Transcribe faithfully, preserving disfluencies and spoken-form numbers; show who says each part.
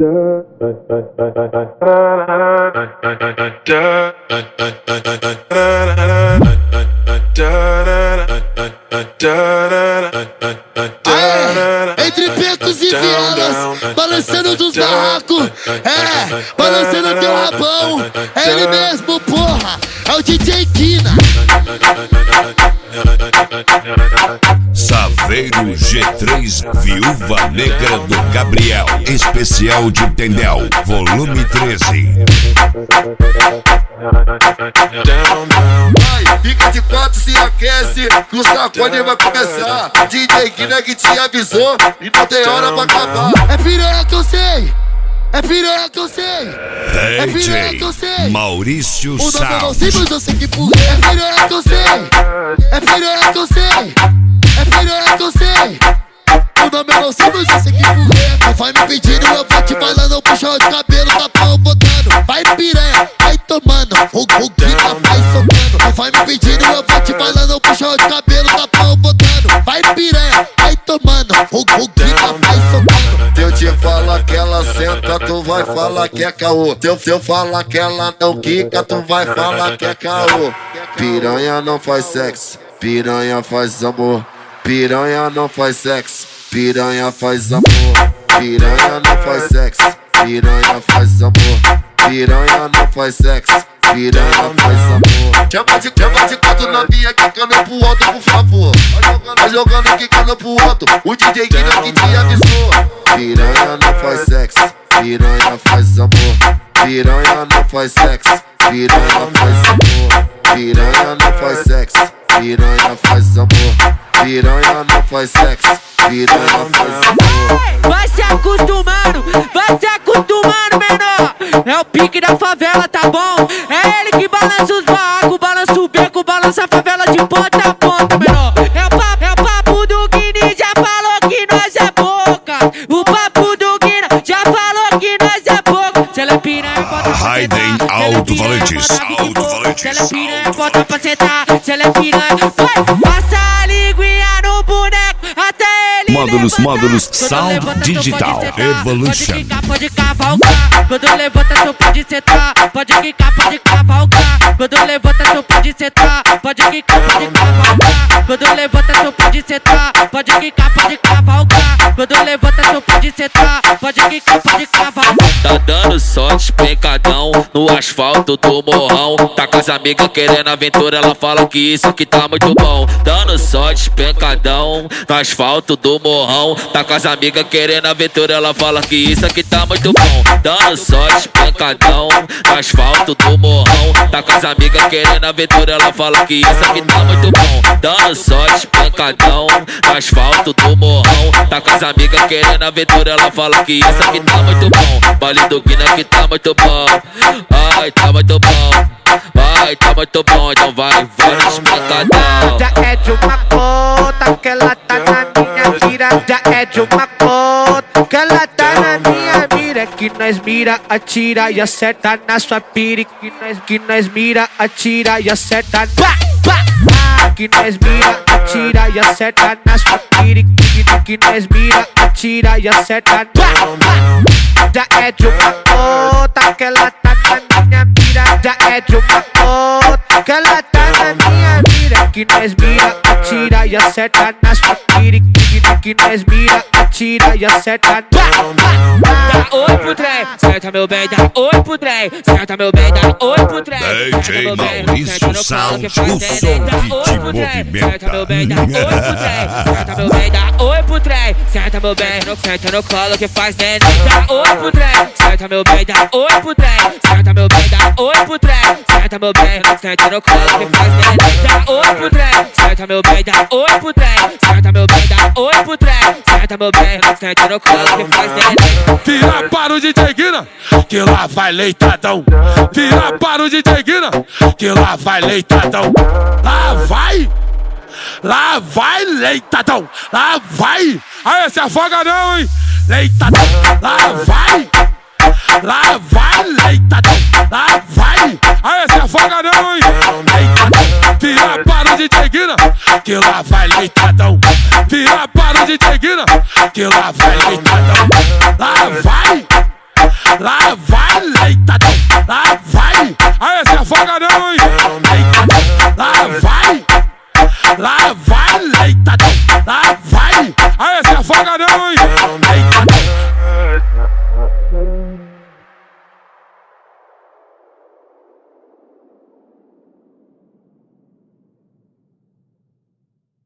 Speaker 1: Aê, entre becos e vielas, balançando dos barracos, é, balançando teu rabão, é ele mesmo, porra, é o D J Kina.
Speaker 2: Saveiro G três, Viúva Negra do Gabriel, especial de Tendel, volume treze.
Speaker 3: Vai, fica de quatro, se aquece, que o sacode vai começar. D J Kina que te avisou e não tem hora pra acabar.
Speaker 1: É piranha que eu sei, é piranha que eu sei, é piranha que eu sei.
Speaker 2: Maurício
Speaker 1: Salles. O nome eu não sei, mas eu sei que por é piranha que eu sei, é piranha que eu sei, é piranha que eu sei. O nome eu não sei, mas eu sei que por é. Tu vai me pedindo, eu vou te falando, puxão de cabelo, tapão botando. Vai piranha, vai tomando, o Kina vai socando. Tu vai me pedindo, eu vou te falando, puxão de cabelo, tapão botando. Vai piranha, vai tomando, o Kina vai socando.
Speaker 3: Se eu te falar que ela senta, tu vai falar que é caô. Se eu, se eu falar que ela não quica, tu vai falar que é caô. Piranha não faz sexo, piranha faz amor. Piranha não faz sexo, piranha faz amor. Piranha não faz sexo, piranha faz amor. Piranha não faz sexo, piranha faz amor. Chama de, chama de quatro novinha quicando pro alto, por favor. Vai jogando quicando pro alto, o D J Kina que te avisou. Piranha não faz sexo, piranha faz amor. Piranha não faz sexo, piranha faz amor. Piranha não faz sexo, piranha faz amor. Piranha não faz sexo, piranha faz amor.
Speaker 4: Vai se acostumando, vai se acostumando, menor. É o pique da favela, tá bom? É ele que balança os barracos, balança o beco, balança a favela de ponta a ponta, menor. É o papo, é o papo do Guini, já falou que nós é boca. O papo do Guina já falou que nós é boca. Se ela é piranha, bota pra sentar.
Speaker 2: Raiden Alto-Valentes, Alto-Valentes.
Speaker 4: Se ela é piranha, bota pra sentar. Se ela é piranha, vai, passa a linguinha no boneco até ele.
Speaker 2: Módulos,
Speaker 4: levantar.
Speaker 2: módulos,
Speaker 4: Quando
Speaker 2: Sound
Speaker 4: levanta,
Speaker 2: Digital,
Speaker 4: pode sentar,
Speaker 2: Evolution.
Speaker 4: Pode quicar, pode cavalgar. Quando levanta, tu pode sentar. Pode quicar, pode cavalgar. Quando levanta, tu pode sentar. Pode quicar, pode cavalgar. Quando levanta, tu pode sentar. Pode quicar, pode cavalgar. Quando levanta, tu pode sentar. Pode quicar, pode cavalgar.
Speaker 5: Tá dando sorte, pencadão no asfalto do morrão. Tá com as amigas querendo aventura, ela fala que isso aqui tá muito bom. Dando sorte, pencadão no asfalto do morrão. Tá com as amigas querendo aventura, ela fala que isso aqui tá muito bom. Dando sorte, pencadão no asfalto do morrão. Tá com as amigas querendo aventura, ela fala que isso aqui tá muito bom. Dando sorte, pencadão no asfalto do morrão. Tá com as amigas querendo aventura, ela fala que isso aqui tá muito bom. Baile do Guina que tá muito bom. Ai, tá muito bom. Vai, tá muito bom, então vai, vai no espancadão.
Speaker 4: Já é de uma conta que ela tá na minha mira. Já é de uma conta que ela tá na minha mira. Que nós mira, atira e acerta na sua pira. Que nós, que nós mira, atira e acerta. Pá, pá. Que nós mira, atira e acerta na sua pira. Que, que nós mira, atira e acerta. Pá, pá. Já é de uma conta que ela tá na minha mira. Já é de uma conta que ela tá na minha mira. Que nós mira, atira e acerta na sua pira. Que, que nós mira, atira e acerta. Dá oi pro trem, certa meu bem, dá oi pro trem. Certa meu bem, dá oi pro trem.
Speaker 2: D J Maurício Sound, o som que te movimenta.
Speaker 4: Certa meu bem, dá oi pro trem. Certa meu bem, dá oi pro trem. Certa meu bem, senta no colo que faz neném. Dá oi pro trem. Certa meu bem, dá oi pro trem. Certa meu bem, dá oi pro trem. Certa meu bem, senta no colo que faz neném. Dá oi pro trem. Certa meu bem, dá oi pro trem. Certa meu bem, dá oi pro trem. Certa meu bem, senta no colo que faz neném.
Speaker 6: Vira para o D J Kina, que lá vai leitadão. Vira para o D J Kina, que lá vai leitadão. Lá vai, lá vai leitadão. Lá vai, aí se afoga não, hein. Leitadão, lá vai, lá vai leitadão. Lá vai, aí se afoga não, hein. Leitadão, vira para o D J Kina, que lá vai leitadão. Vira para o D J Kina, que lá vai leitadão. Lá vai, lá vai leitadão, lá vai. Aí se afoga não, hein? Leitadão, lá vai, lá vai leitadão, lá vai. Aí se afoga não, hein? Leitadão.